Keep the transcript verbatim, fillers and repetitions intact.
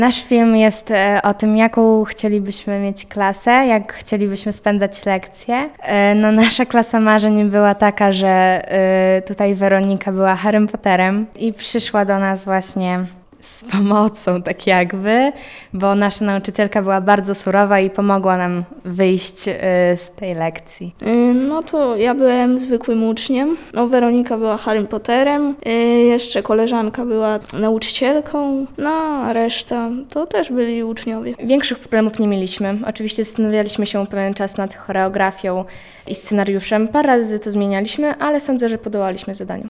Nasz film jest e, o tym, jaką chcielibyśmy mieć klasę, jak chcielibyśmy spędzać lekcje. E, No, nasza klasa marzeń była taka, że e, tutaj Weronika była Harrym Potterem i przyszła do nas właśnie z pomocą, tak jakby, bo nasza nauczycielka była bardzo surowa i pomogła nam wyjść e, z tej lekcji. Y, No to ja byłem zwykłym uczniem, no Weronika była Harrym Potterem, y, jeszcze koleżanka była nauczycielką, no a reszta to też byli uczniowie. Większych problemów nie mieliśmy. Oczywiście zastanawialiśmy się pewien czas nad choreografią i scenariuszem. Parę razy to zmienialiśmy, ale sądzę, że podołaliśmy zadaniu.